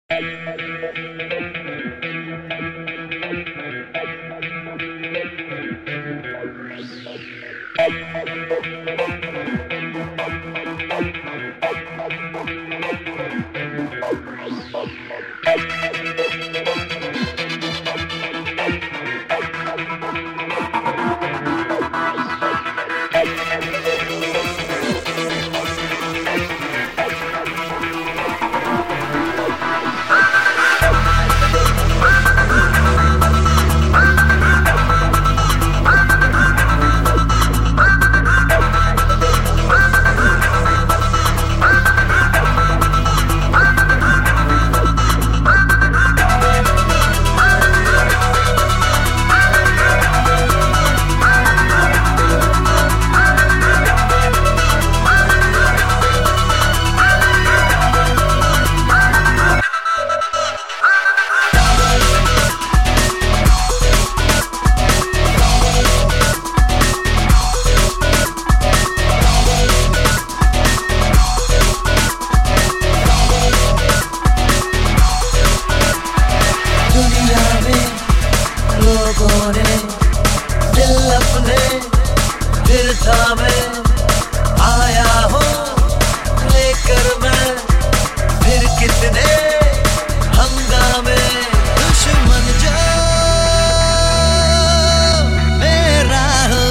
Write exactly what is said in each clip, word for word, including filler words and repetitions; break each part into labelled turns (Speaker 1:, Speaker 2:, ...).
Speaker 1: दिल अपने फिर थामे आया हूँ लेकर मैं फिर कितने हंगामे। दुश्मन जो मेरा हो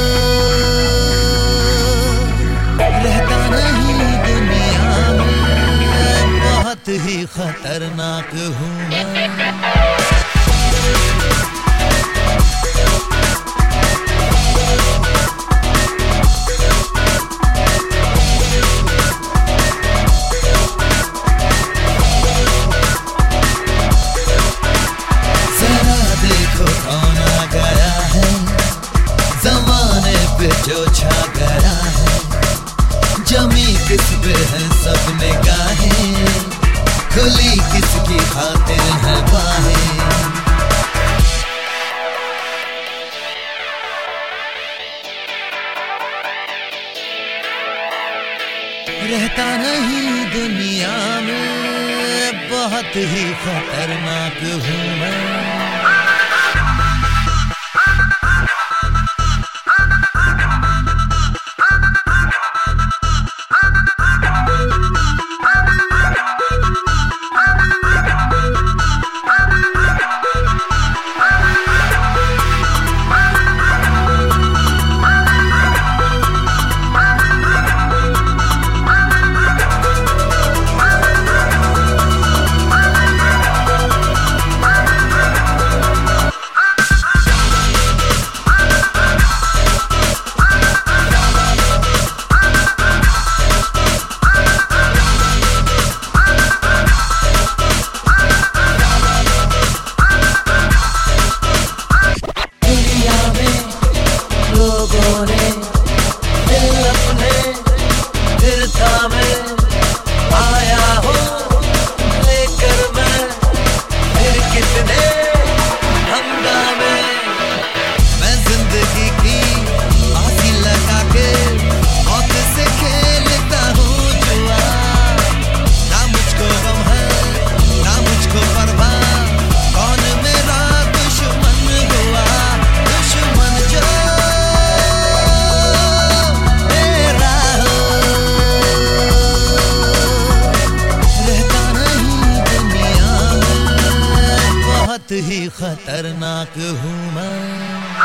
Speaker 1: रहता नहीं दुनिया में, बहुत ही खतरनाक हूँ मैं। जो छा गया है जमी किस पे है सब निगाहें, खुली किसकी खातिर है बाहें। रहता नहीं दुनिया में, बहुत ही खतरनाक हूँ मैं। दिल अपने फिर थामे आया हूँ लेकर मैं फिर कितने हंगामे। मैं जिंदगी की फांसी लगा के मौत से खेलता हूँ जुआ, ना मुझको गम है ना मुझको परवाह, कौन मेरा दुश्मन हुआ। दुश्मन जो ही खतरनाक हूँ मैं।